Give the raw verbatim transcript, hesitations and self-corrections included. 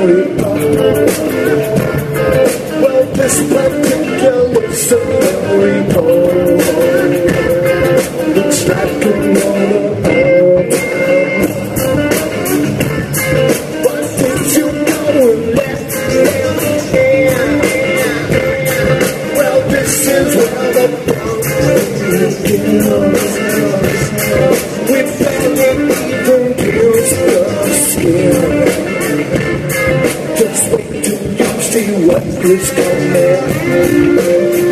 lollipop. Well, this particular scenario looks like a lollipop. But did you know and left well, this is where the problem begins. We barely even pierce the skin. Just wait till you see what is coming.